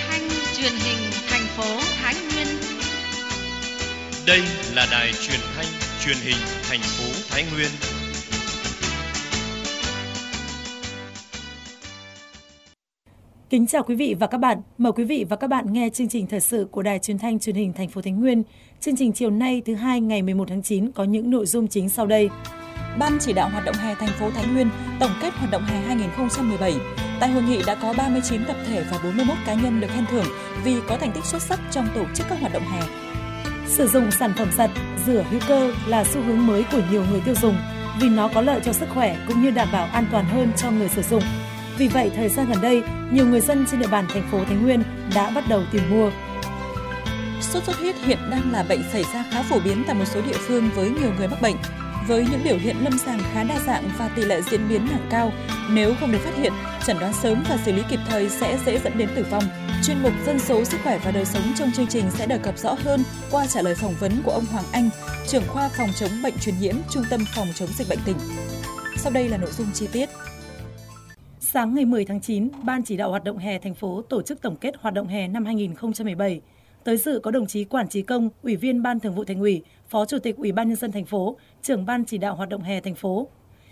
thanh truyền hình thành phố Thái Nguyên. Đây là đài truyền thanh truyền hình thành phố Thái Nguyên. Kính chào quý vị và các bạn. Mời quý vị và các bạn nghe chương trình thời sự của đài truyền thanh truyền hình thành phố Thái Nguyên. Chương trình chiều nay thứ hai ngày 11 tháng 9 có những nội dung chính sau đây. Ban chỉ đạo hoạt động hè thành phố Thái Nguyên tổng kết hoạt động hè 2017. Tại hội nghị đã có 39 tập thể và 41 cá nhân được khen thưởng vì có thành tích xuất sắc trong tổ chức các hoạt động hè. Sử dụng sản phẩm sạch, rửa hữu cơ là xu hướng mới của nhiều người tiêu dùng vì nó có lợi cho sức khỏe cũng như đảm bảo an toàn hơn cho người sử dụng. Vì vậy, thời gian gần đây, nhiều người dân trên địa bàn thành phố Thái Nguyên đã bắt đầu tìm mua. Sốt xuất huyết hiện đang là bệnh xảy ra khá phổ biến tại một số địa phương với nhiều người mắc bệnh. Với những biểu hiện lâm sàng khá đa dạng và tỷ lệ diễn biến nặng cao, nếu không được phát hiện, chẩn đoán sớm và xử lý kịp thời sẽ dễ dẫn đến tử vong. Chuyên mục Dân số, sức khỏe và đời sống trong chương trình sẽ đề cập rõ hơn qua trả lời phỏng vấn của ông Hoàng Anh, trưởng khoa phòng chống bệnh truyền nhiễm, Trung tâm phòng chống dịch bệnh tỉnh. Sau đây là nội dung chi tiết. Sáng ngày 10 tháng 9, Ban chỉ đạo hoạt động hè thành phố tổ chức tổng kết hoạt động hè năm 2017. Tới dự có đồng chí Quản Trí Công, Ủy viên Ban Thường vụ Thành ủy, Phó Chủ tịch Ủy ban Nhân dân thành phố, trưởng Ban chỉ đạo hoạt động hè thành phố.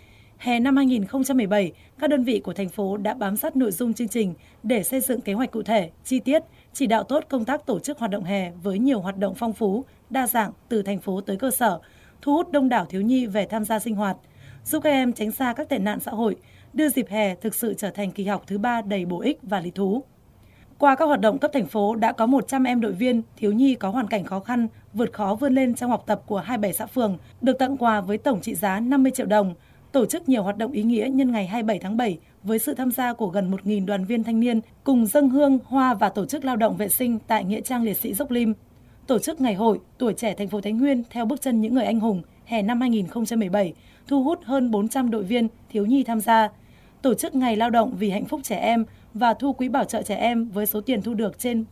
Hè năm 2017, các đơn vị của thành phố đã bám sát nội dung chương trình để xây dựng kế hoạch cụ thể, chi tiết, chỉ đạo tốt công tác tổ chức hoạt động hè với nhiều hoạt động phong phú, đa dạng từ thành phố tới cơ sở, thu hút đông đảo thiếu nhi về tham gia sinh hoạt, giúp các em tránh xa các tệ nạn xã hội, đưa dịp hè thực sự trở thành kỳ học thứ 3 đầy bổ ích và lý thú. Qua các hoạt động cấp thành phố đã có 100 em đội viên, thiếu nhi có hoàn cảnh khó khăn, vượt khó vươn lên trong học tập của 27 xã phường, được tặng quà với tổng trị giá 50 triệu đồng, tổ chức nhiều hoạt động ý nghĩa nhân ngày 27 tháng 7 với sự tham gia của gần 1.000 đoàn viên thanh niên cùng dâng hương, hoa và tổ chức lao động vệ sinh tại Nghĩa trang liệt sĩ Dốc Lim. Tổ chức ngày hội Tuổi trẻ thành phố Thái Nguyên theo bước chân những người anh hùng hè năm 2017, thu hút hơn 400 đội viên, thiếu nhi tham gia. Tổ chức ngày lao động vì hạnh phúc trẻ em và thu quỹ bảo trợ trẻ em với số tiền thu được trên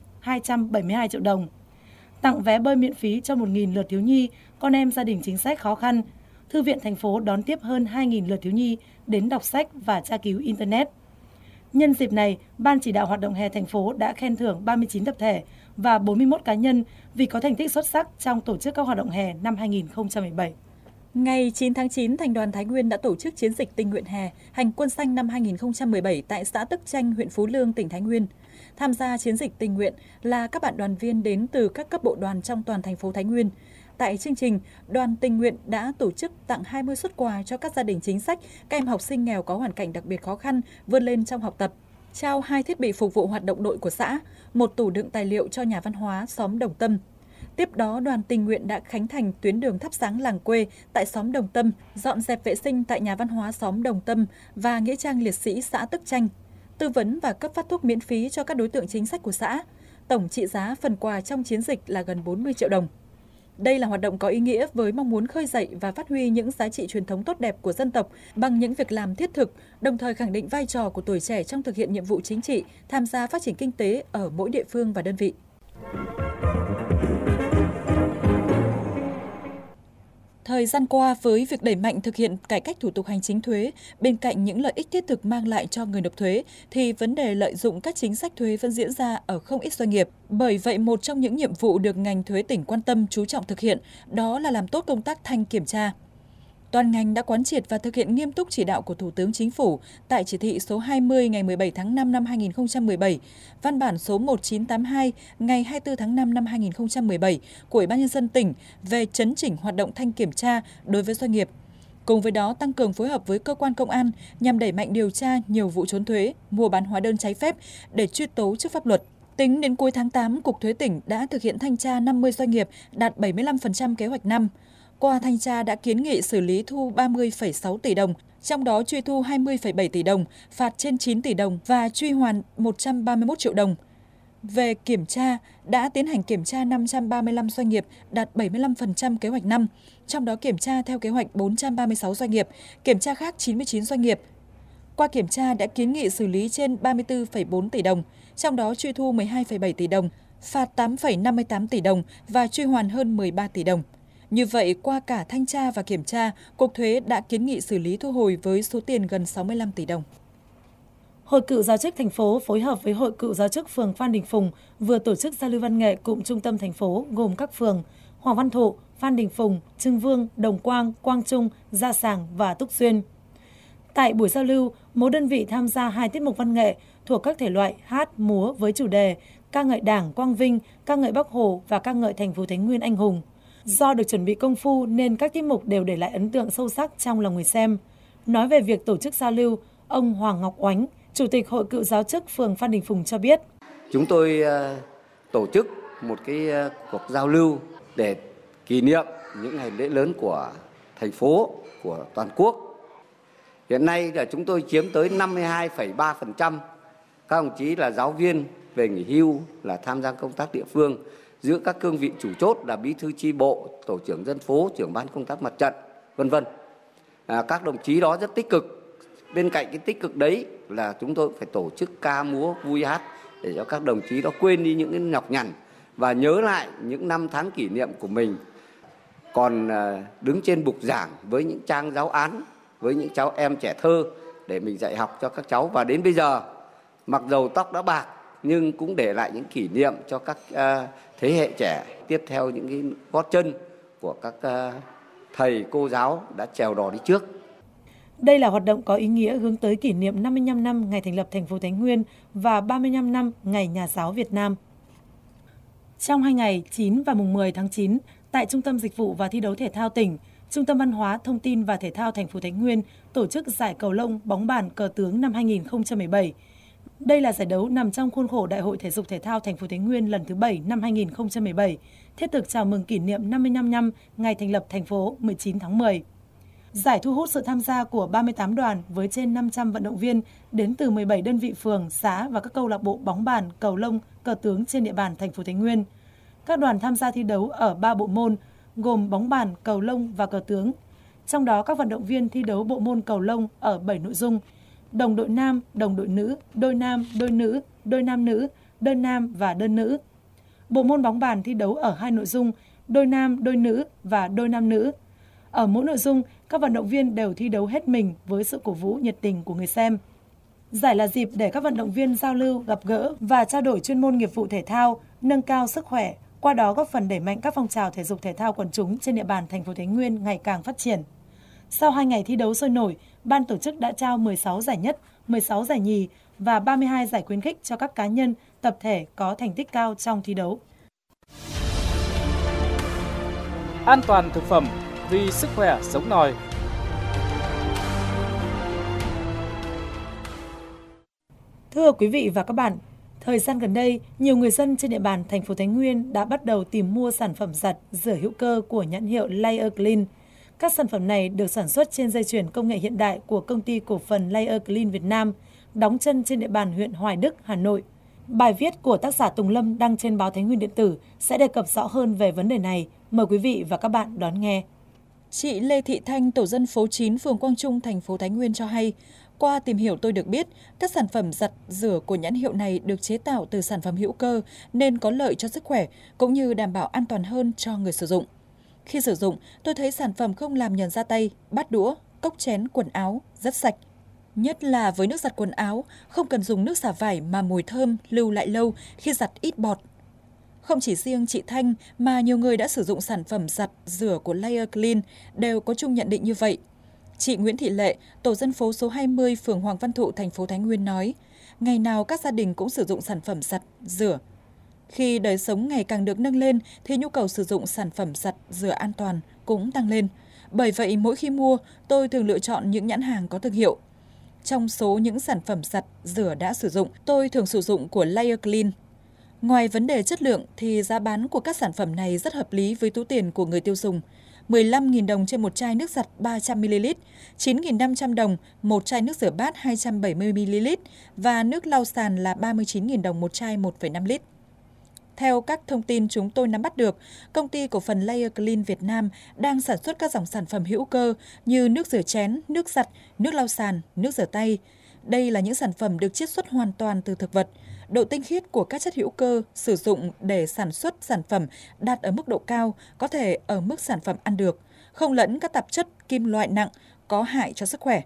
272 triệu đồng. Tặng vé bơi miễn phí cho 1.000 lượt thiếu nhi, con em gia đình chính sách khó khăn. Thư viện thành phố đón tiếp hơn 2.000 lượt thiếu nhi đến đọc sách và tra cứu Internet. Nhân dịp này, Ban chỉ đạo hoạt động hè thành phố đã khen thưởng 39 tập thể và 41 cá nhân vì có thành tích xuất sắc trong tổ chức các hoạt động hè năm 2017. Ngày 9 tháng 9, Thành đoàn Thái Nguyên đã tổ chức chiến dịch tình nguyện hè Hành quân xanh năm 2017 tại xã Tức Chanh, huyện Phú Lương, tỉnh Thái Nguyên. Tham gia chiến dịch tình nguyện là các bạn đoàn viên đến từ các cấp bộ đoàn trong toàn thành phố Thái Nguyên. Tại chương trình, đoàn tình nguyện đã tổ chức tặng 20 suất quà cho các gia đình chính sách, các em học sinh nghèo có hoàn cảnh đặc biệt khó khăn vươn lên trong học tập, trao 2 thiết bị phục vụ hoạt động đội của xã, 1 tủ đựng tài liệu cho nhà văn hóa xóm Đồng Tâm. Tiếp đó, đoàn tình nguyện đã khánh thành tuyến đường thắp sáng làng quê tại xóm Đồng Tâm, dọn dẹp vệ sinh tại nhà văn hóa xóm Đồng Tâm và nghĩa trang liệt sĩ xã Tức Chanh, tư vấn và cấp phát thuốc miễn phí cho các đối tượng chính sách của xã. Tổng trị giá phần quà trong chiến dịch là gần 40 triệu đồng. Đây là hoạt động có ý nghĩa với mong muốn khơi dậy và phát huy những giá trị truyền thống tốt đẹp của dân tộc bằng những việc làm thiết thực, đồng thời khẳng định vai trò của tuổi trẻ trong thực hiện nhiệm vụ chính trị, tham gia phát triển kinh tế ở mỗi địa phương và đơn vị. Thời gian qua, với việc đẩy mạnh thực hiện cải cách thủ tục hành chính thuế, bên cạnh những lợi ích thiết thực mang lại cho người nộp thuế, thì vấn đề lợi dụng các chính sách thuế vẫn diễn ra ở không ít doanh nghiệp. Bởi vậy, một trong những nhiệm vụ được ngành thuế tỉnh quan tâm chú trọng thực hiện, đó là làm tốt công tác thanh kiểm tra. Toàn ngành đã quán triệt và thực hiện nghiêm túc chỉ đạo của Thủ tướng Chính phủ tại chỉ thị số 20 ngày 17 tháng 5 năm 2017, văn bản số 1982 ngày 24 tháng 5 năm 2017 của Ủy ban Nhân dân tỉnh về chấn chỉnh hoạt động thanh kiểm tra đối với doanh nghiệp. Cùng với đó, tăng cường phối hợp với cơ quan công an nhằm đẩy mạnh điều tra nhiều vụ trốn thuế, mua bán hóa đơn trái phép để truy tố trước pháp luật. Tính đến cuối tháng 8, Cục Thuế tỉnh đã thực hiện thanh tra 50 doanh nghiệp, đạt 75% kế hoạch năm. Qua thanh tra đã kiến nghị xử lý thu 30,6 tỷ đồng, trong đó truy thu 20,7 tỷ đồng, phạt trên 9 tỷ đồng và truy hoàn 131 triệu đồng. Về kiểm tra, đã tiến hành kiểm tra 535 doanh nghiệp, đạt 75% kế hoạch năm, trong đó kiểm tra theo kế hoạch 436 doanh nghiệp, kiểm tra khác 99 doanh nghiệp. Qua kiểm tra đã kiến nghị xử lý trên 34,4 tỷ đồng, trong đó truy thu 12,7 tỷ đồng, phạt 8,58 tỷ đồng và truy hoàn hơn 13 tỷ đồng. Như vậy, qua cả thanh tra và kiểm tra, Cục Thuế đã kiến nghị xử lý thu hồi với số tiền gần 65 tỷ đồng. Hội Cựu Giáo chức thành phố phối hợp với Hội Cựu Giáo chức phường Phan Đình Phùng vừa tổ chức giao lưu văn nghệ cụm trung tâm thành phố gồm các phường Hoàng Văn Thụ, Phan Đình Phùng, Trưng Vương, Đồng Quang, Quang Trung, Gia Sàng và Túc Xuyên. Tại buổi giao lưu, mỗi đơn vị tham gia 2 tiết mục văn nghệ thuộc các thể loại hát, múa với chủ đề ca ngợi Đảng, Quang Vinh, ca ngợi Bác Hồ và ca ngợi thành phố Thái Nguyên anh hùng. Do được chuẩn bị công phu nên các tiết mục đều để lại ấn tượng sâu sắc trong lòng người xem. Nói về việc tổ chức giao lưu, ông Hoàng Ngọc Oánh, Chủ tịch Hội Cựu Giáo chức phường Phan Đình Phùng cho biết. Chúng tôi tổ chức một cuộc giao lưu để kỷ niệm những ngày lễ lớn của thành phố, của toàn quốc. Hiện nay là chúng tôi chiếm tới 52,3%. Các đồng chí là giáo viên về nghỉ hưu là tham gia công tác địa phương, giữ các cương vị chủ chốt là bí thư chi bộ, tổ trưởng dân phố, trưởng ban công tác mặt trận, vân vân. Các đồng chí đó rất tích cực. Bên cạnh cái tích cực đấy là chúng tôi phải tổ chức ca múa vui hát để cho các đồng chí đó quên đi những cái nhọc nhằn và nhớ lại những năm tháng kỷ niệm của mình. Còn đứng trên bục giảng với những trang giáo án, với những cháu em trẻ thơ để mình dạy học cho các cháu. Và đến bây giờ, mặc dầu tóc đã bạc nhưng cũng để lại những kỷ niệm cho các thế hệ trẻ tiếp theo những cái gót chân của các thầy cô giáo đã chèo đò đi trước. Đây là hoạt động có ý nghĩa hướng tới kỷ niệm 55 năm ngày thành lập thành phố Thái Nguyên và 35 năm ngày Nhà giáo Việt Nam. Trong 2 ngày 9 và mùng 10 tháng 9, tại Trung tâm Dịch vụ và Thi đấu Thể thao tỉnh, Trung tâm Văn hóa, Thông tin và Thể thao thành phố Thái Nguyên tổ chức giải cầu lông bóng bàn cờ tướng năm 2017. Đây là giải đấu nằm trong khuôn khổ Đại hội Thể dục Thể thao thành phố Thái Nguyên lần thứ 7 năm 2017, thiết thực chào mừng kỷ niệm 55 năm ngày thành lập thành phố 19 tháng 10. Giải thu hút sự tham gia của 38 đoàn với trên 500 vận động viên đến từ 17 đơn vị phường, xã và các câu lạc bộ bóng bàn, cầu lông, cờ tướng trên địa bàn thành phố Thái Nguyên. Các đoàn tham gia thi đấu ở 3 bộ môn gồm bóng bàn, cầu lông và cờ tướng. Trong đó các vận động viên thi đấu bộ môn cầu lông ở 7 nội dung: đồng đội nam, đồng đội nữ, đôi nam, đôi nữ, đôi nam nữ, đơn nam và đơn nữ. Bộ môn bóng bàn thi đấu ở 2 nội dung: đôi nam, đôi nữ và đôi nam nữ. Ở mỗi nội dung, các vận động viên đều thi đấu hết mình với sự cổ vũ nhiệt tình của người xem. Giải là dịp để các vận động viên giao lưu, gặp gỡ và trao đổi chuyên môn nghiệp vụ thể thao, nâng cao sức khỏe, qua đó góp phần đẩy mạnh các phong trào thể dục thể thao quần chúng trên địa bàn thành phố Thái Nguyên ngày càng phát triển. Sau 2 ngày thi đấu sôi nổi, ban tổ chức đã trao 16 giải nhất, 16 giải nhì và 32 giải khuyến khích cho các cá nhân, tập thể có thành tích cao trong thi đấu. An toàn thực phẩm vì sức khỏe sống nòi. Thưa quý vị và các bạn, thời gian gần đây, nhiều người dân trên địa bàn thành phố Thái Nguyên đã bắt đầu tìm mua sản phẩm giặt, rửa hữu cơ của nhãn hiệu Layer Clean. Các sản phẩm này được sản xuất trên dây chuyền công nghệ hiện đại của công ty cổ phần Layer Clean Việt Nam, đóng chân trên địa bàn huyện Hoài Đức, Hà Nội. Bài viết của tác giả Tùng Lâm đăng trên báo Thái Nguyên điện tử sẽ đề cập rõ hơn về vấn đề này. Mời quý vị và các bạn đón nghe. Chị Lê Thị Thanh, tổ dân phố 9, phường Quang Trung, thành phố Thái Nguyên cho hay, qua tìm hiểu tôi được biết, các sản phẩm giặt, rửa của nhãn hiệu này được chế tạo từ sản phẩm hữu cơ nên có lợi cho sức khỏe cũng như đảm bảo an toàn hơn cho người sử dụng. Khi sử dụng, tôi thấy sản phẩm không làm nhờn da tay, bát đũa, cốc chén, quần áo, rất sạch. Nhất là với nước giặt quần áo, không cần dùng nước xả vải mà mùi thơm lưu lại lâu khi giặt ít bọt. Không chỉ riêng chị Thanh mà nhiều người đã sử dụng sản phẩm giặt, rửa của Layer Clean đều có chung nhận định như vậy. Chị Nguyễn Thị Lệ, tổ dân phố số 20, phường Hoàng Văn Thụ, thành phố Thái Nguyên nói, ngày nào các gia đình cũng sử dụng sản phẩm giặt, rửa. Khi đời sống ngày càng được nâng lên thì nhu cầu sử dụng sản phẩm giặt, rửa an toàn cũng tăng lên. Bởi vậy, mỗi khi mua, tôi thường lựa chọn những nhãn hàng có thương hiệu. Trong số những sản phẩm giặt, rửa đã sử dụng, tôi thường sử dụng của Layer Clean. Ngoài vấn đề chất lượng thì giá bán của các sản phẩm này rất hợp lý với túi tiền của người tiêu dùng. 15.000 đồng trên một chai nước giặt 300ml, 9.500 đồng một chai nước rửa bát 270ml và nước lau sàn là 39.000 đồng một chai 1,5 lít. Theo các thông tin chúng tôi nắm bắt được, công ty cổ phần Layer Clean Việt Nam đang sản xuất các dòng sản phẩm hữu cơ như nước rửa chén, nước giặt, nước lau sàn, nước rửa tay. Đây là những sản phẩm được chiết xuất hoàn toàn từ thực vật. Độ tinh khiết của các chất hữu cơ sử dụng để sản xuất sản phẩm đạt ở mức độ cao, có thể ở mức sản phẩm ăn được, không lẫn các tạp chất kim loại nặng có hại cho sức khỏe,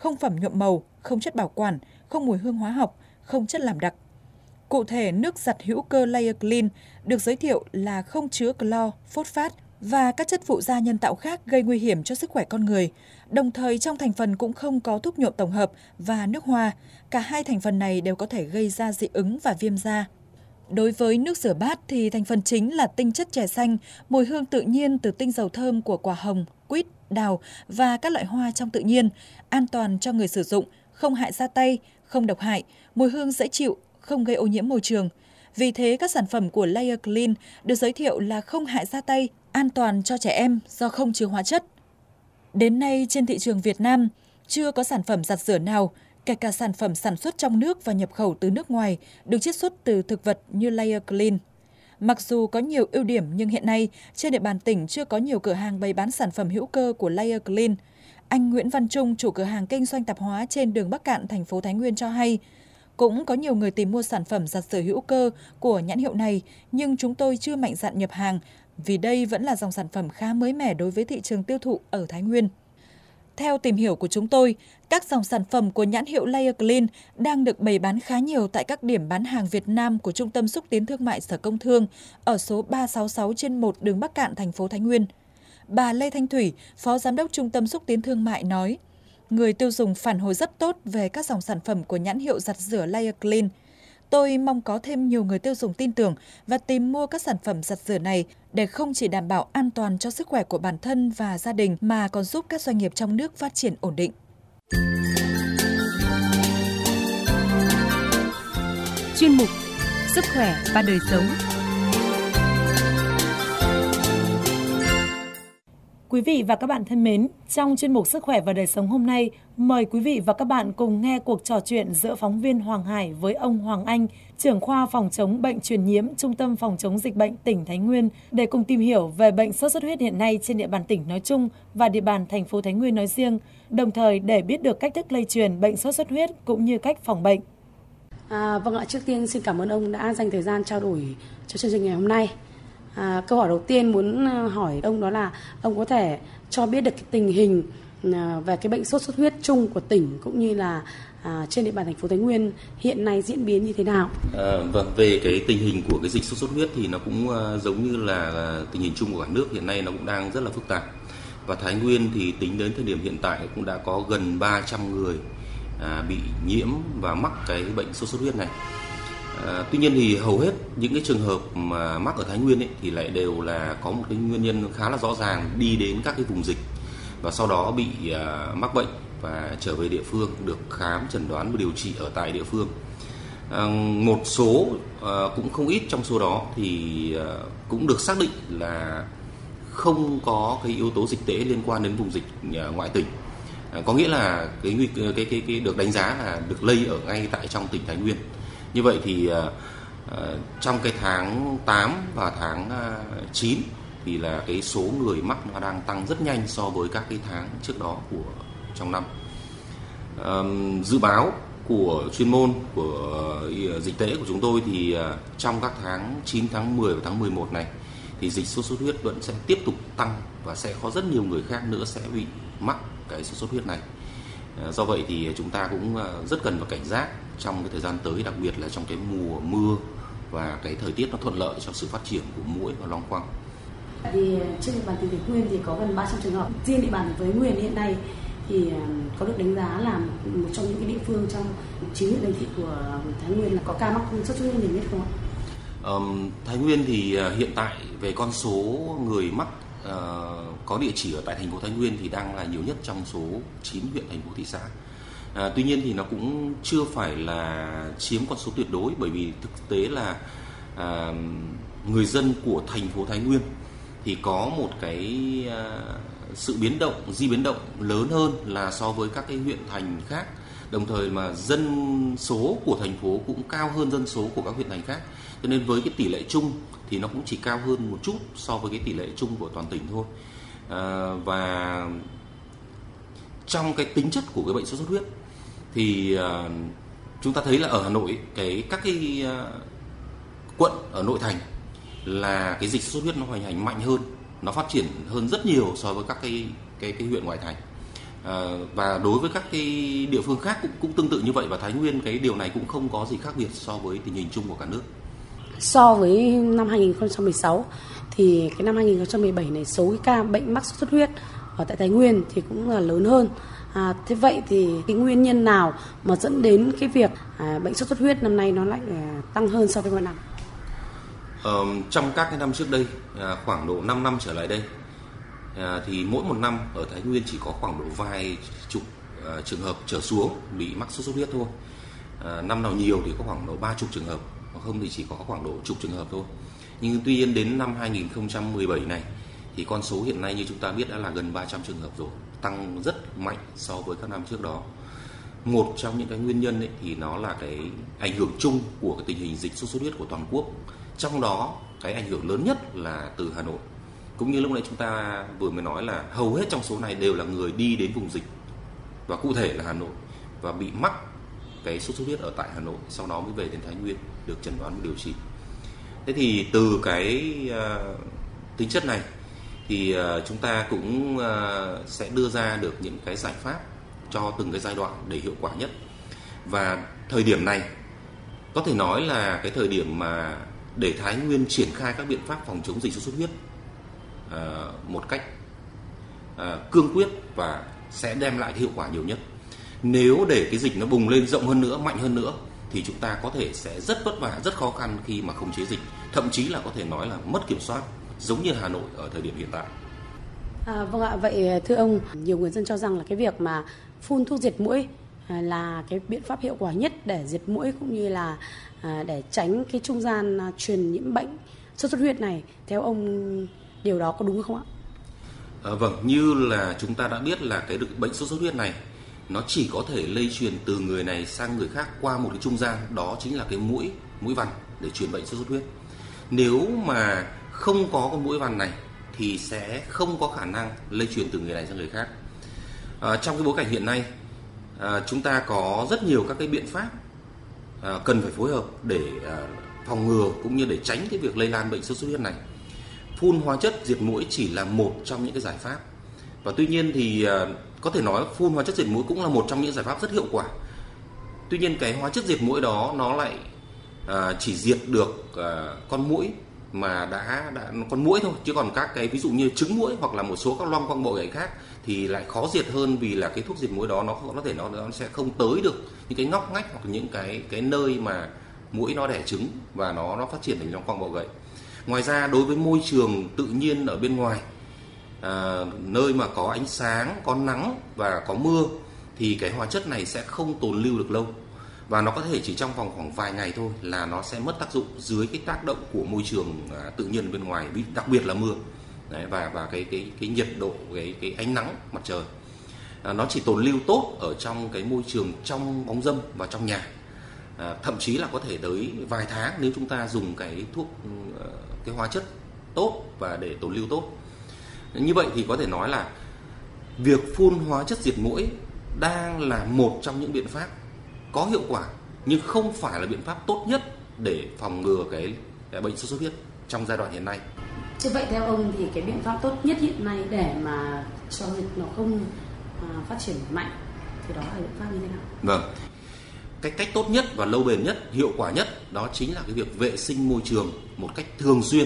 không phẩm nhuộm màu, không chất bảo quản, không mùi hương hóa học, không chất làm đặc. Cụ thể, nước giặt hữu cơ Layer Clean được giới thiệu là không chứa clo, phốt phát và các chất phụ gia nhân tạo khác gây nguy hiểm cho sức khỏe con người. Đồng thời trong thành phần cũng không có thuốc nhuộm tổng hợp và nước hoa. Cả hai thành phần này đều có thể gây ra dị ứng và viêm da. Đối với nước rửa bát thì thành phần chính là tinh chất chè xanh, mùi hương tự nhiên từ tinh dầu thơm của quả hồng, quýt, đào và các loại hoa trong tự nhiên, an toàn cho người sử dụng, không hại da tay, không độc hại, mùi hương dễ chịu, không gây ô nhiễm môi trường. Vì thế, các sản phẩm của Layer Clean được giới thiệu là không hại da tay, an toàn cho trẻ em do không chứa hóa chất. Đến nay, trên thị trường Việt Nam, chưa có sản phẩm giặt rửa nào, kể cả sản phẩm sản xuất trong nước và nhập khẩu từ nước ngoài, được chiết xuất từ thực vật như Layer Clean. Mặc dù có nhiều ưu điểm nhưng hiện nay, trên địa bàn tỉnh chưa có nhiều cửa hàng bày bán sản phẩm hữu cơ của Layer Clean. Anh Nguyễn Văn Trung, chủ cửa hàng kinh doanh tạp hóa trên đường Bắc Cạn, thành phố Thái Nguyên cho hay, cũng có nhiều người tìm mua sản phẩm giặt rửa hữu cơ của nhãn hiệu này, nhưng chúng tôi chưa mạnh dạn nhập hàng vì đây vẫn là dòng sản phẩm khá mới mẻ đối với thị trường tiêu thụ ở Thái Nguyên. Theo tìm hiểu của chúng tôi, các dòng sản phẩm của nhãn hiệu Layer Clean đang được bày bán khá nhiều tại các điểm bán hàng Việt Nam của Trung tâm Xúc tiến Thương mại Sở Công Thương ở số 366 trên 1 đường Bắc Cạn, thành phố Thái Nguyên. Bà Lê Thanh Thủy, Phó Giám đốc Trung tâm Xúc tiến Thương mại nói, người tiêu dùng phản hồi rất tốt về các dòng sản phẩm của nhãn hiệu giặt rửa Layer Clean. Tôi mong có thêm nhiều người tiêu dùng tin tưởng và tìm mua các sản phẩm giặt rửa này để không chỉ đảm bảo an toàn cho sức khỏe của bản thân và gia đình mà còn giúp các doanh nghiệp trong nước phát triển ổn định. Chuyên mục Sức khỏe và đời sống. Quý vị và các bạn thân mến, trong chuyên mục Sức khỏe và đời sống hôm nay, mời quý vị và các bạn cùng nghe cuộc trò chuyện giữa phóng viên Hoàng Hải với ông Hoàng Anh, trưởng khoa phòng chống bệnh truyền nhiễm, Trung tâm phòng chống dịch bệnh tỉnh Thái Nguyên, để cùng tìm hiểu về bệnh sốt xuất huyết hiện nay trên địa bàn tỉnh nói chung và địa bàn thành phố Thái Nguyên nói riêng, đồng thời để biết được cách thức lây truyền bệnh sốt xuất huyết cũng như cách phòng bệnh. Vâng ạ, trước tiên xin cảm ơn ông đã dành thời gian trao đổi cho chương trình ngày hôm nay. Câu hỏi đầu tiên muốn hỏi ông đó là ông có thể cho biết được cái tình hình về cái bệnh sốt xuất huyết chung của tỉnh cũng như là trên địa bàn thành phố Thái Nguyên hiện nay diễn biến như thế nào? Vâng, về cái tình hình của cái dịch sốt xuất huyết thì nó cũng giống như là tình hình chung của cả nước hiện nay nó cũng đang rất là phức tạp. Và Thái Nguyên thì tính đến thời điểm hiện tại cũng đã có gần 300 người bị nhiễm và mắc cái bệnh sốt xuất huyết này. Tuy nhiên thì hầu hết những cái trường hợp mà mắc ở Thái Nguyên ấy, thì lại đều là có một cái nguyên nhân khá là rõ ràng, đi đến các cái vùng dịch và sau đó bị mắc bệnh và trở về địa phương được khám, chẩn đoán và điều trị ở tại địa phương. Một số cũng không ít trong số đó thì cũng được xác định là không có cái yếu tố dịch tễ liên quan đến vùng dịch ngoại tỉnh. Có nghĩa là cái được đánh giá là được lây ở ngay tại trong tỉnh Thái Nguyên. Như vậy thì trong cái tháng 8 và tháng 9 thì là cái số người mắc nó đang tăng rất nhanh so với các cái tháng trước đó của trong năm. Dự báo của chuyên môn của dịch tễ của chúng tôi thì trong các tháng 9, tháng 10 và tháng 11 này thì dịch sốt xuất huyết vẫn sẽ tiếp tục tăng và sẽ có rất nhiều người khác nữa sẽ bị mắc cái sốt xuất huyết này. Do vậy thì chúng ta cũng rất cần phải cảnh giác trong cái thời gian tới, đặc biệt là trong cái mùa mưa và cái thời tiết nó thuận lợi cho sự phát triển của muỗi và long quăng. Thì trên địa bàn tỉnh Thái Nguyên thì có gần 300 trường hợp. Riêng địa bàn Thái Nguyên hiện nay thì có được đánh giá là một trong những cái địa phương trong 9 huyện thành thị của Thái Nguyên là có ca mắc sốt xuất huyết nhiều nhất không ạ? Thái Nguyên thì hiện tại về con số người mắc có địa chỉ ở tại thành phố Thái Nguyên thì đang là nhiều nhất trong số 9 huyện, thành phố, thị xã. Tuy nhiên thì nó cũng chưa phải là chiếm con số tuyệt đối, bởi vì thực tế là người dân của thành phố Thái Nguyên thì có một cái sự di biến động lớn hơn là so với các cái huyện thành khác. Đồng thời mà dân số của thành phố cũng cao hơn dân số của các huyện thành khác. Cho nên với cái tỷ lệ chung thì nó cũng chỉ cao hơn một chút so với cái tỷ lệ chung của toàn tỉnh thôi. Và trong cái tính chất của cái bệnh sốt xuất huyết thì chúng ta thấy là ở Hà Nội các cái quận ở nội thành là cái dịch sốt xuất huyết nó hoành hành mạnh hơn, nó phát triển hơn rất nhiều so với các cái huyện ngoại thành. Và đối với các cái địa phương khác cũng tương tự như vậy, và Thái Nguyên cái điều này cũng không có gì khác biệt so với tình hình chung của cả nước. So với năm 2016 thì cái năm 2017 này số cái ca bệnh mắc sốt xuất huyết ở tại Thái Nguyên thì cũng là lớn hơn. Thế vậy thì cái nguyên nhân nào mà dẫn đến cái việc bệnh sốt xuất huyết năm nay nó lại tăng hơn so với mọi năm? Trong các cái năm trước đây, khoảng độ 5 năm trở lại đây, thì mỗi một năm ở Thái Nguyên chỉ có khoảng độ vài chục trường hợp trở xuống bị mắc sốt xuất huyết thôi. Năm nào nhiều thì có khoảng độ 30 trường hợp, không thì chỉ có khoảng độ chục trường hợp thôi. Nhưng tuy nhiên đến năm 2017 này thì con số hiện nay như chúng ta biết đã là gần 300 trường hợp rồi, tăng rất mạnh so với các năm trước đó. Một trong những cái nguyên nhân ấy thì nó là cái ảnh hưởng chung của cái tình hình dịch sốt xuất huyết của toàn quốc. Trong đó cái ảnh hưởng lớn nhất là từ Hà Nội. Cũng như lúc nãy chúng ta vừa mới nói là hầu hết trong số này đều là người đi đến vùng dịch, và cụ thể là Hà Nội, và bị mắc cái sốt xuất huyết ở tại Hà Nội, sau đó mới về đến Thái Nguyên được chẩn đoán và điều trị. Thế thì từ cái tính chất này thì chúng ta cũng sẽ đưa ra được những cái giải pháp cho từng cái giai đoạn để hiệu quả nhất. Và thời điểm này có thể nói là cái thời điểm mà để Thái Nguyên triển khai các biện pháp phòng chống dịch sốt xuất huyết một cách cương quyết và sẽ đem lại hiệu quả nhiều nhất. Nếu để cái dịch nó bùng lên rộng hơn nữa, mạnh hơn nữa thì chúng ta có thể sẽ rất vất vả, rất khó khăn khi mà khống chế dịch, thậm chí là có thể nói là mất kiểm soát, giống như Hà Nội ở thời điểm hiện tại. Vâng ạ, vậy thưa ông, nhiều người dân cho rằng là cái việc mà phun thuốc diệt muỗi là cái biện pháp hiệu quả nhất để diệt muỗi cũng như là để tránh cái trung gian truyền nhiễm bệnh sốt xuất huyết này. Theo ông, điều đó có đúng không ạ? Vâng, như là chúng ta đã biết là cái bệnh sốt xuất huyết này nó chỉ có thể lây truyền từ người này sang người khác qua một cái trung gian, đó chính là cái mũi vằn để truyền bệnh sốt xuất huyết. Nếu mà không có con mũi vằn này thì sẽ không có khả năng lây truyền từ người này sang người khác. Trong cái bối cảnh hiện nay, chúng ta có rất nhiều các cái biện pháp cần phải phối hợp để phòng ngừa cũng như để tránh cái việc lây lan bệnh sốt xuất huyết này. Phun hóa chất diệt muỗi chỉ là một trong những cái giải pháp. Và tuy nhiên thì có thể nói phun hóa chất diệt muỗi cũng là một trong những giải pháp rất hiệu quả. Tuy nhiên cái hóa chất diệt muỗi đó nó lại chỉ diệt được con muỗi mà đã con muỗi thôi, chứ còn các cái ví dụ như trứng muỗi hoặc là một số các loang quang bọ gậy khác thì lại khó diệt hơn, vì là cái thuốc diệt muỗi đó nó có thể nó sẽ không tới được những cái ngóc ngách hoặc những cái nơi mà muỗi nó đẻ trứng và nó phát triển thành loang quang bọ gậy. Ngoài ra đối với môi trường tự nhiên ở bên ngoài, nơi mà có ánh sáng, có nắng và có mưa thì cái hóa chất này sẽ không tồn lưu được lâu, và nó có thể chỉ trong vòng khoảng vài ngày thôi là nó sẽ mất tác dụng dưới cái tác động của môi trường tự nhiên bên ngoài, đặc biệt là mưa. Đấy, và cái nhiệt độ, cái ánh nắng mặt trời, nó chỉ tồn lưu tốt ở trong cái môi trường trong bóng râm và trong nhà, thậm chí là có thể tới vài tháng nếu chúng ta dùng cái thuốc, cái hóa chất tốt và để tồn lưu tốt. Như vậy thì có thể nói là việc phun hóa chất diệt muỗi đang là một trong những biện pháp có hiệu quả, nhưng không phải là biện pháp tốt nhất để phòng ngừa cái bệnh sốt xuất huyết trong giai đoạn hiện nay. Chứ vậy theo ông thì cái biện pháp tốt nhất hiện nay để mà cho dịch nó không phát triển mạnh thì đó là biện pháp như thế nào? Vâng, cái cách tốt nhất và lâu bền nhất, hiệu quả nhất đó chính là cái việc vệ sinh môi trường một cách thường xuyên,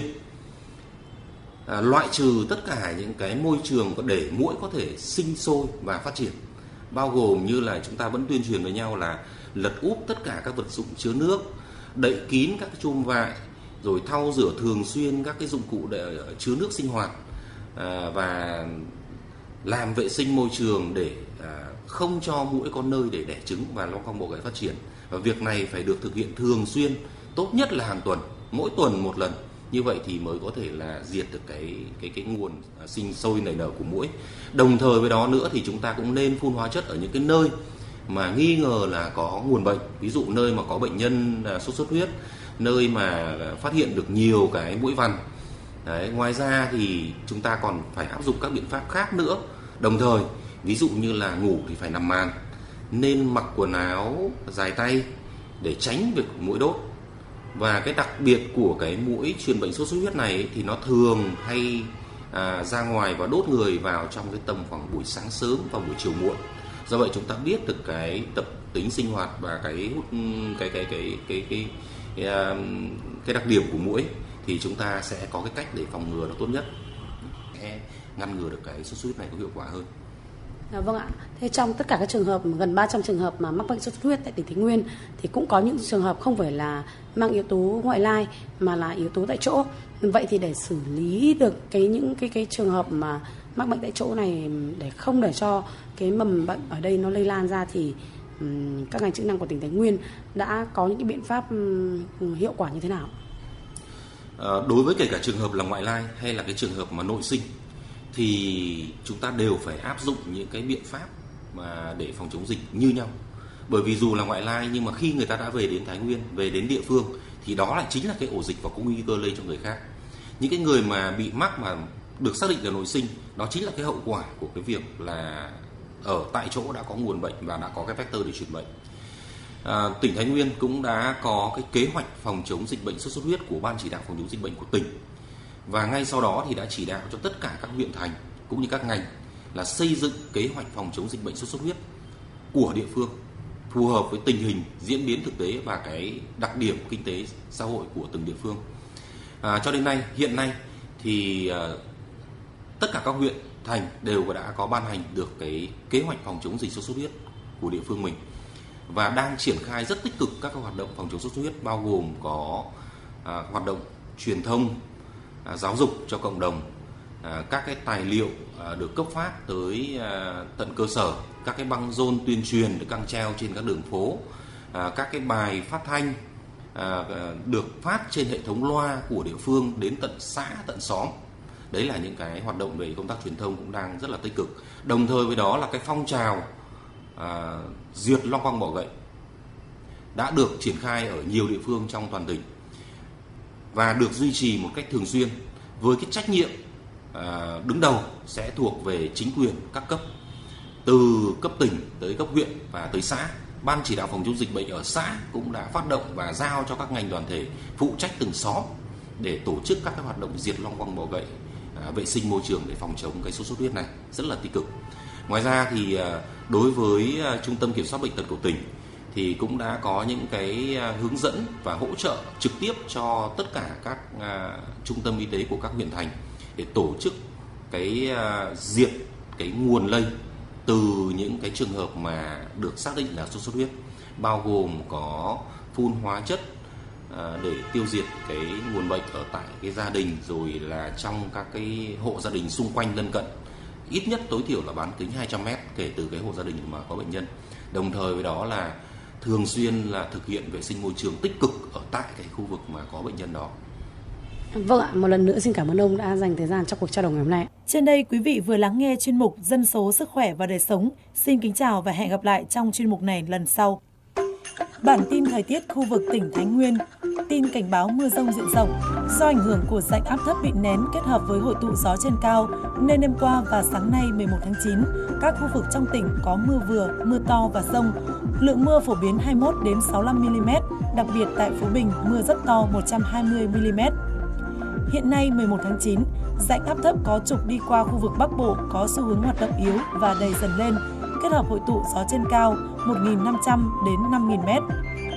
loại trừ tất cả những cái môi trường để muỗi có thể sinh sôi và phát triển, bao gồm như là chúng ta vẫn tuyên truyền với nhau là lật úp tất cả các vật dụng chứa nước, đậy kín các cái chum vại, rồi thau rửa thường xuyên các cái dụng cụ để chứa nước sinh hoạt, và làm vệ sinh môi trường để không cho muỗi có nơi để đẻ trứng và loang quang bọ gậy phát triển. Và việc này phải được thực hiện thường xuyên, tốt nhất là hàng tuần, mỗi tuần một lần. Như vậy thì mới có thể là diệt được cái nguồn sinh sôi nảy nở của muỗi. Đồng thời với đó nữa thì chúng ta cũng nên phun hóa chất ở những cái nơi mà nghi ngờ là có nguồn bệnh, ví dụ nơi mà có bệnh nhân sốt xuất huyết, nơi mà phát hiện được nhiều cái muỗi vằn. Đấy, ngoài ra thì chúng ta còn phải áp dụng các biện pháp khác nữa. Đồng thời, ví dụ như là ngủ thì phải nằm màn, nên mặc quần áo dài tay để tránh việc muỗi đốt. Và cái đặc biệt của cái muỗi truyền bệnh sốt xuất huyết này thì nó thường hay ra ngoài và đốt người vào trong cái tầm khoảng buổi sáng sớm và buổi chiều muộn. Do vậy chúng ta biết được cái tập tính sinh hoạt và cái đặc điểm của muỗi thì chúng ta sẽ có cái cách để phòng ngừa nó tốt nhất, sẽ ngăn ngừa được cái sốt xuất huyết này có hiệu quả hơn. Vâng ạ. Thế trong tất cả các trường hợp, gần 300 trường hợp mà mắc bệnh sốt xuất huyết tại tỉnh Thái Nguyên thì cũng có những trường hợp không phải là mang yếu tố ngoại lai mà là yếu tố tại chỗ. Vậy thì để xử lý được những trường hợp mà mắc bệnh tại chỗ này, để không để cho cái mầm bệnh ở đây nó lây lan ra, thì các ngành chức năng của tỉnh Thái Nguyên đã có những cái biện pháp hiệu quả như thế nào? Đối với kể cả trường hợp là ngoại lai hay là cái trường hợp mà nội sinh thì chúng ta đều phải áp dụng những cái biện pháp mà để phòng chống dịch như nhau. Bởi vì dù là ngoại lai nhưng mà khi người ta đã về đến Thái Nguyên, về đến địa phương thì đó lại chính là cái ổ dịch và có nguy cơ lây cho người khác. Những cái người mà bị mắc mà được xác định là nội sinh, đó chính là cái hậu quả của cái việc là ở tại chỗ đã có nguồn bệnh và đã có cái vector để truyền bệnh. Tỉnh Thái Nguyên cũng đã có cái kế hoạch phòng chống dịch bệnh sốt xuất huyết của Ban chỉ đạo phòng chống dịch bệnh của tỉnh. Và ngay sau đó thì đã chỉ đạo cho tất cả các huyện thành cũng như các ngành là xây dựng kế hoạch phòng chống dịch bệnh sốt xuất huyết của địa phương phù hợp với tình hình diễn biến thực tế và cái đặc điểm kinh tế xã hội của từng địa phương. Cho đến nay, hiện nay thì tất cả các huyện thành đều đã có ban hành được cái kế hoạch phòng chống dịch sốt xuất huyết của địa phương mình và đang triển khai rất tích cực các hoạt động phòng chống sốt xuất huyết, bao gồm có hoạt động truyền thông, giáo dục cho cộng đồng, các cái tài liệu được cấp phát tới tận cơ sở, các cái băng rôn tuyên truyền được căng treo trên các đường phố, các cái bài phát thanh được phát trên hệ thống loa của địa phương đến tận xã, tận xóm. Đấy là những cái hoạt động về công tác truyền thông cũng đang rất là tích cực. Đồng thời với đó là cái phong trào diệt long quăng bọ gậy đã được triển khai ở nhiều địa phương trong toàn tỉnh và được duy trì một cách thường xuyên, với cái trách nhiệm đứng đầu sẽ thuộc về chính quyền các cấp, từ cấp tỉnh tới cấp huyện và tới xã. Ban chỉ đạo phòng chống dịch bệnh ở xã cũng đã phát động và giao cho các ngành đoàn thể phụ trách từng xóm để tổ chức các cái hoạt động diệt long quăng bọ gậy, vệ sinh môi trường để phòng chống cái sốt xuất huyết này rất là tích cực. Ngoài ra thì đối với Trung tâm Kiểm soát Bệnh tật của tỉnh thì cũng đã có những cái hướng dẫn và hỗ trợ trực tiếp cho tất cả các trung tâm y tế của các huyện thành để tổ chức cái diệt cái nguồn lây từ những cái trường hợp mà được xác định là sốt xuất huyết, bao gồm có phun hóa chất để tiêu diệt cái nguồn bệnh ở tại cái gia đình, rồi là trong các cái hộ gia đình xung quanh lân cận, ít nhất tối thiểu là bán kính 200 m kể từ cái hộ gia đình mà có bệnh nhân. Đồng thời với đó là thường xuyên là thực hiện vệ sinh môi trường tích cực ở tại cái khu vực mà có bệnh nhân đó. Vâng ạ, một lần nữa xin cảm ơn ông đã dành thời gian cho cuộc trao đổi ngày hôm nay. Trên đây quý vị vừa lắng nghe chuyên mục Dân số, sức khỏe và đời sống. Xin kính chào và hẹn gặp lại trong chuyên mục này lần sau. Bản tin thời tiết khu vực tỉnh Thái Nguyên. Tin cảnh báo mưa dông diện rộng. Do ảnh hưởng của rãnh áp thấp bị nén kết hợp với hội tụ gió trên cao nên đêm qua và sáng nay 11 tháng 9, các khu vực trong tỉnh có mưa vừa, mưa to và dông. Lượng mưa phổ biến 21 đến 65 mm, đặc biệt tại Phú Bình mưa rất to 120 mm. Hiện nay 11 tháng 9, rãnh áp thấp có trục đi qua khu vực Bắc Bộ có xu hướng hoạt động yếu và đầy dần lên, kết hợp hội tụ gió trên cao 1.500 đến 5.000 m.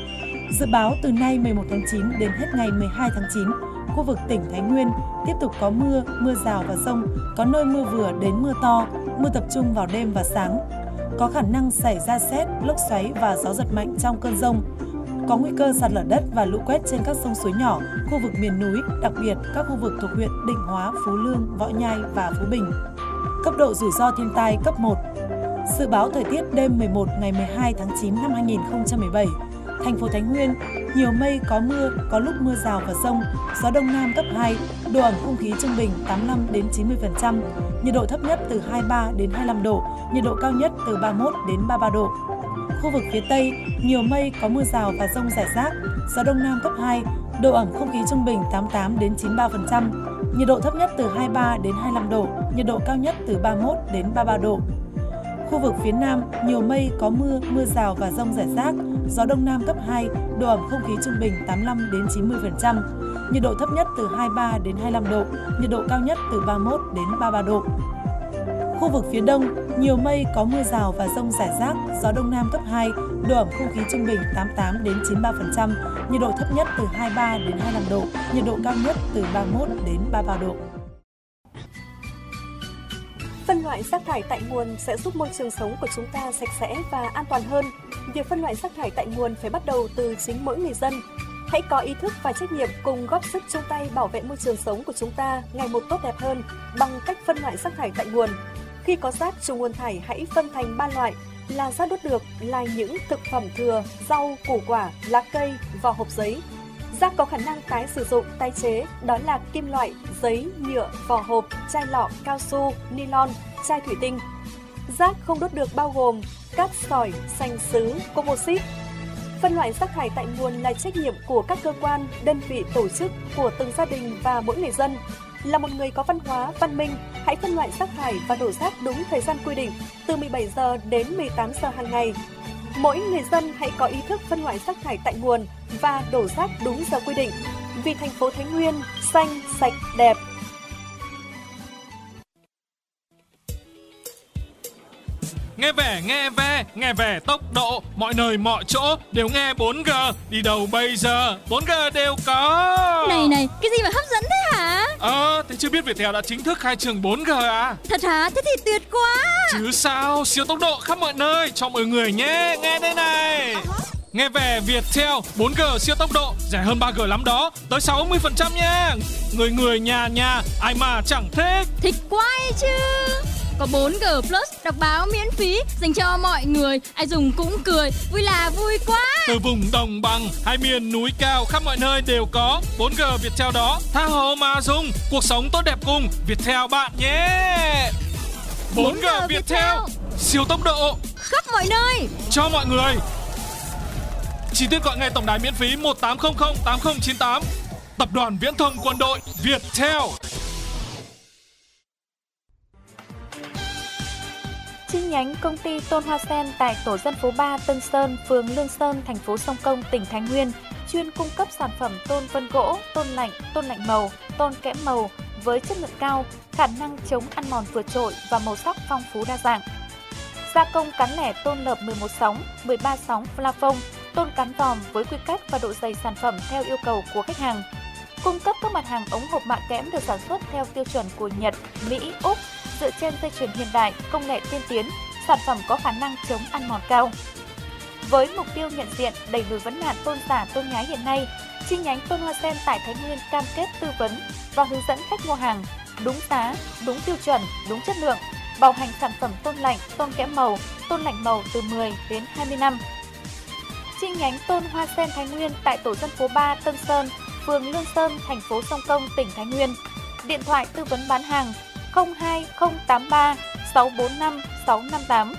Dự báo từ nay 11 tháng 9 đến hết ngày 12 tháng 9, khu vực tỉnh Thái Nguyên tiếp tục có mưa, mưa rào và dông, có nơi mưa vừa đến mưa to, mưa tập trung vào đêm và sáng. Có khả năng xảy ra sét, lốc xoáy và gió giật mạnh trong cơn dông. Có nguy cơ sạt lở đất và lũ quét trên các sông suối nhỏ, khu vực miền núi, đặc biệt các khu vực thuộc huyện Định Hóa, Phú Lương, Võ Nhai và Phú Bình. Cấp độ rủi ro thiên tai cấp 1. Dự báo thời tiết đêm 11 ngày 12 tháng 9 năm 2017. Thành phố Thái Nguyên, nhiều mây có mưa, có lúc mưa rào và dông, gió đông nam cấp 2, độ ẩm không khí trung bình 85 đến 90%, nhiệt độ thấp nhất từ 23 đến 25 độ, nhiệt độ cao nhất từ 31 đến 33 độ. Khu vực phía Tây, nhiều mây có mưa rào và dông rải rác, gió đông nam cấp 2, độ ẩm không khí trung bình 88 đến 93%, nhiệt độ thấp nhất từ 23 đến 25 độ, nhiệt độ cao nhất từ 31 đến 33 độ. Khu vực phía Nam, nhiều mây có mưa, mưa rào và dông rải rác, gió đông nam cấp 2, độ ẩm không khí trung bình 85 đến 90%, nhiệt độ thấp nhất từ 23 đến 25 độ, nhiệt độ cao nhất từ 31 đến 33 độ. Khu vực phía Đông, nhiều mây, có mưa rào và dông rải rác, gió Đông Nam cấp 2, độ ẩm không khí trung bình 88 đến 93%, nhiệt độ thấp nhất từ 23 đến 25 độ, nhiệt độ cao nhất từ 31 đến 33 độ. Phân loại rác thải tại nguồn sẽ giúp môi trường sống của chúng ta sạch sẽ và an toàn hơn. Việc phân loại rác thải tại nguồn phải bắt đầu từ chính mỗi người dân. Hãy có ý thức và trách nhiệm cùng góp sức chung tay bảo vệ môi trường sống của chúng ta ngày một tốt đẹp hơn bằng cách phân loại rác thải tại nguồn. Khi có rác trùng nguồn thải hãy phân thành 3 loại là rác đốt được, là những thực phẩm thừa, rau, củ quả, lá cây, vỏ hộp giấy. Rác có khả năng tái sử dụng, tái chế, đó là kim loại, giấy, nhựa, vỏ hộp, chai lọ, cao su, nylon, chai thủy tinh. Rác không đốt được bao gồm cát sỏi, sành sứ, composite. Phân loại rác thải tại nguồn là trách nhiệm của các cơ quan, đơn vị, tổ chức, của từng gia đình và mỗi người dân. Là một người có văn hóa, văn minh, hãy phân loại rác thải và đổ rác đúng thời gian quy định, từ 17 giờ đến 18 giờ hàng ngày. Mỗi người dân hãy có ý thức phân loại rác thải tại nguồn và đổ rác đúng giờ quy định. Vì thành phố Thái Nguyên xanh, sạch, đẹp. Nghe về tốc độ, mọi nơi mọi chỗ đều nghe 4G, đi đâu bây giờ 4G đều có. Này, cái gì mà hấp dẫn thế hả? Thế chưa biết Viettel đã chính thức khai trường 4G à? Thật hả? Thế thì tuyệt quá. Chứ sao, siêu tốc độ khắp mọi nơi cho mọi người nhé, nghe đây này. Nghe về Viettel 4G siêu tốc độ, rẻ hơn 3G lắm đó, tới 60% nha. Người nhà ai mà chẳng thích. Thích quá ấy chứ. Có 4G Plus đọc báo miễn phí dành cho mọi người, ai dùng cũng cười, vui là vui quá. Từ vùng đồng bằng hay miền núi cao khắp mọi nơi đều có 4G Viettel đó, tha hồ mà dùng, cuộc sống tốt đẹp cùng Viettel bạn nhé. 4G Viettel, siêu tốc độ khắp mọi nơi cho mọi người. Chi tiết gọi ngay tổng đài miễn phí 1800 8098. Tập đoàn Viễn thông Quân đội Viettel. Chi nhánh công ty Tôn Hoa Sen tại tổ dân phố 3 Tân Sơn, phường Lương Sơn, thành phố Sông Công, tỉnh Thái Nguyên chuyên cung cấp sản phẩm tôn vân gỗ, tôn lạnh màu, tôn kẽm màu với chất lượng cao, khả năng chống ăn mòn vượt trội và màu sắc phong phú đa dạng. Gia công cán lẻ tôn lợp 11 sóng, 13 sóng plafond, tôn cán vòm với quy cách và độ dày sản phẩm theo yêu cầu của khách hàng. Cung cấp các mặt hàng ống hộp mạ kẽm được sản xuất theo tiêu chuẩn của Nhật, Mỹ, Úc, dựa trên dây chuyền hiện đại, công nghệ tiên tiến, sản phẩm có khả năng chống ăn mòn cao. Với mục tiêu nhận diện, đẩy lùi vấn nạn tôn giả tôn nhái hiện nay, chi nhánh Tôn Hoa Sen tại Thái Nguyên cam kết tư vấn và hướng dẫn khách mua hàng đúng giá, đúng tiêu chuẩn, đúng chất lượng, bảo hành sản phẩm tôn lạnh, tôn kẽm màu, tôn lạnh màu từ 10 đến 20 năm. Chi nhánh Tôn Hoa Sen Thái Nguyên tại tổ dân phố 3 Tân Sơn, phường Lương Sơn, thành phố Sông Công, tỉnh Thái Nguyên. Điện thoại tư vấn bán hàng 02083 645 658.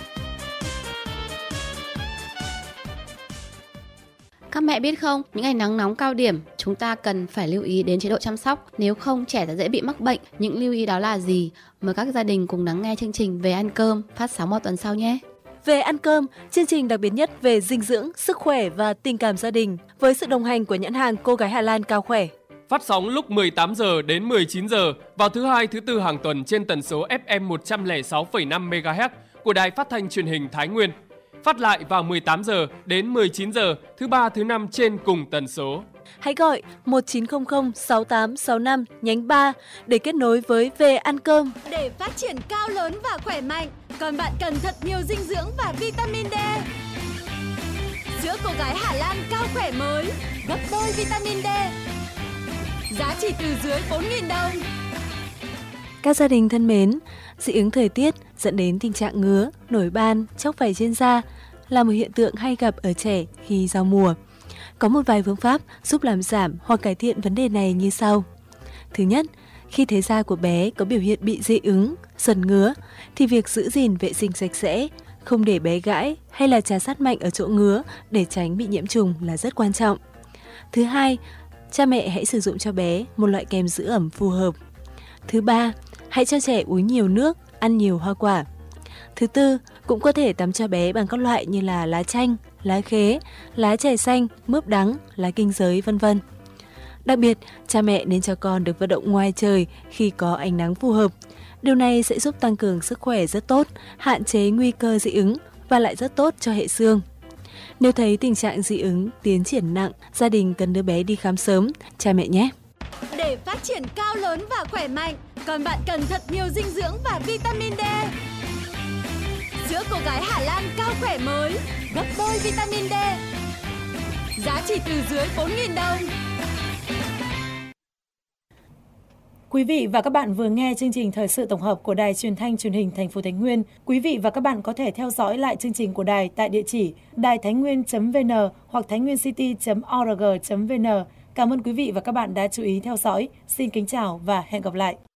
Các mẹ biết không, những ngày nắng nóng cao điểm, chúng ta cần phải lưu ý đến chế độ chăm sóc, nếu không trẻ sẽ dễ bị mắc bệnh. Những lưu ý đó là gì? Mời các gia đình cùng lắng nghe chương trình Về ăn cơm phát sóng vào tuần sau nhé. Về ăn cơm, chương trình đặc biệt nhất về dinh dưỡng, sức khỏe và tình cảm gia đình với sự đồng hành của nhãn hàng Cô gái Hà Lan Cao Khỏe. Phát sóng lúc 18 giờ đến 19 giờ vào thứ Hai, thứ Tư hàng tuần trên tần số FM 106,5 MHz của Đài Phát thanh Truyền hình Thái Nguyên. Phát lại vào 18 giờ đến 19 giờ thứ Ba, thứ Năm trên cùng tần số. Hãy gọi 1900 6865 nhánh 3 để kết nối với Về ăn cơm. Để phát triển cao lớn và khỏe mạnh, còn bạn cần thật nhiều dinh dưỡng và vitamin D. Sữa Cô gái Hà Lan Cao Khỏe mới, gấp đôi vitamin D. Giá chỉ từ dưới 4.000 đồng. Các gia đình thân mến, dị ứng thời tiết dẫn đến tình trạng ngứa, nổi ban, chóc vảy trên da là một hiện tượng hay gặp ở trẻ khi giao mùa. Có một vài phương pháp giúp làm giảm hoặc cải thiện vấn đề này như sau. Thứ nhất, khi thấy da của bé có biểu hiện bị dị ứng, sần ngứa, thì việc giữ gìn vệ sinh sạch sẽ, không để bé gãi hay là trà sát mạnh ở chỗ ngứa để tránh bị nhiễm trùng là rất quan trọng. Thứ hai, cha mẹ hãy sử dụng cho bé một loại kem giữ ẩm phù hợp. Thứ ba, hãy cho trẻ uống nhiều nước, ăn nhiều hoa quả. Thứ tư, cũng có thể tắm cho bé bằng các loại như là lá chanh, lá khế, lá chè xanh, mướp đắng, lá kinh giới, vân vân. Đặc biệt, cha mẹ nên cho con được vận động ngoài trời khi có ánh nắng phù hợp. Điều này sẽ giúp tăng cường sức khỏe rất tốt, hạn chế nguy cơ dị ứng và lại rất tốt cho hệ xương. Nếu thấy tình trạng dị ứng tiến triển nặng, gia đình cần đưa bé đi khám sớm, cha mẹ nhé. Để phát triển cao lớn và khỏe mạnh, còn bạn cần thật nhiều dinh dưỡng và vitamin D. Sữa cô gái Hà Lan cao khỏe mới, gấp đôi vitamin D. Giá chỉ từ dưới 4.000 đồng. Quý vị và các bạn vừa nghe chương trình thời sự tổng hợp của Đài Truyền thanh Truyền hình thành phố Thái Nguyên. Quý vị và các bạn có thể theo dõi lại chương trình của đài tại địa chỉ đàitháinhnguyên.vn hoặc tháinhnguyêncity.org.vn. Cảm ơn quý vị và các bạn đã chú ý theo dõi. Xin kính chào và hẹn gặp lại.